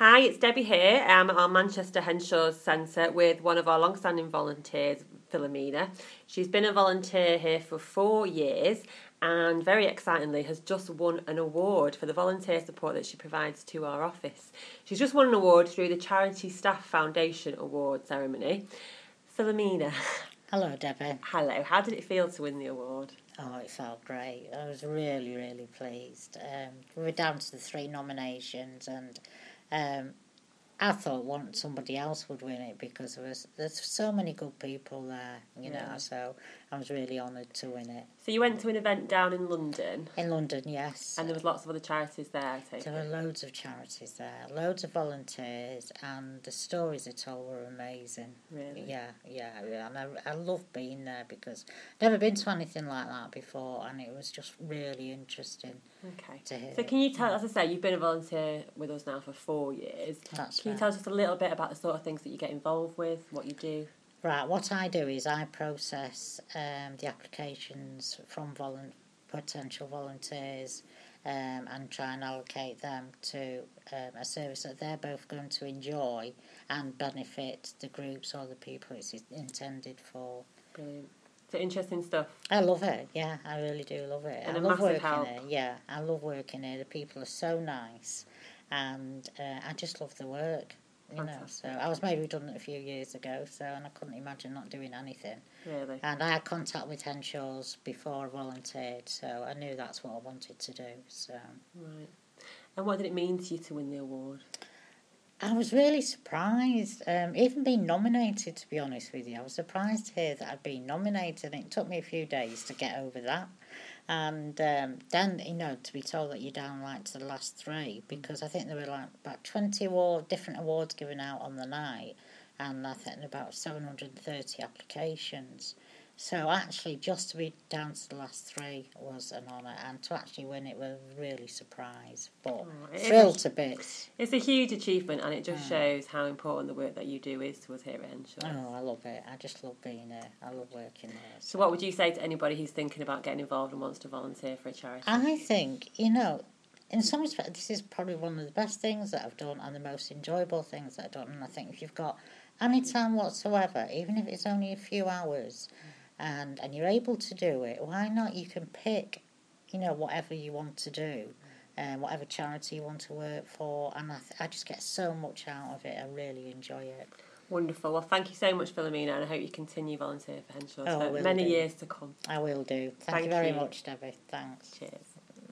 Hi, it's Debbie here. I'm at our Manchester Henshaws Centre with one of our long-standing volunteers, Philomena. She's been a volunteer here for 4 years and very excitingly has just won an award for the volunteer support that she provides to our office. She's just won an award through the Charity Staff Foundation Award ceremony. Philomena. Hello, Debbie. Hello. How did it feel to win the award? Oh, it felt great. I was really, really pleased. We were down to the 3 nominations, and I thought somebody else would win it because there's so many good people there, you know, so I was really honoured to win it. So you went to an event down in London? In London, yes. And there was lots of other charities there, I take it? There were loads of charities there, loads of volunteers, and the stories they told were amazing. Really? Yeah. And I love being there because I've never been to anything like that before, and it was just really interesting. Okay. To hear. So can you tell, as I say, you've been a volunteer with us now for 4 years. Can you tell us just a little bit about the sort of things that you get involved with, what you do? Right, what I do is I process the applications from potential volunteers and try and allocate them to a service that they're both going to enjoy and benefit the groups or the people it's intended for. Brilliant. So interesting stuff. I love it, yeah, I really do love it. And I a love massive working help. here, yeah, I love working here. The people are so nice and I just love the work. You know, so I was made redundant a few years ago, and I couldn't imagine not doing anything. Really? And I had contact with Henshaws before I volunteered, so I knew that's what I wanted to do. So. Right. And what did it mean to you to win the award? I was really surprised, even being nominated, to be honest with you. I was surprised to hear that I'd been nominated, and it took me a few days to get over that. And then, you know, to be told that you're down like to the last 3, because I think there were like about 20 different awards given out on the night, and I think about 730 applications. So actually, just to be down to the last 3 was an honour, and to actually win it was really surprised, but thrilled to bits. It's a huge achievement, and it just shows how important the work that you do is to us here at Henshaws. Oh, I love it. I just love being here. I love working here. So what would you say to anybody who's thinking about getting involved and wants to volunteer for a charity? I think, you know, in some respects, this is probably one of the best things that I've done and the most enjoyable things that I've done. And I think if you've got any time whatsoever, even if it's only a few hours, and you're able to do it, why not? You can pick, you know, whatever you want to do, whatever charity you want to work for, and I just get so much out of it. I really enjoy it. Wonderful. Well, thank you so much, Philomena, and I hope you continue volunteer for Henshaws for will many do. years to come. I will do. Thank you very much, Debbie. Thanks. Cheers.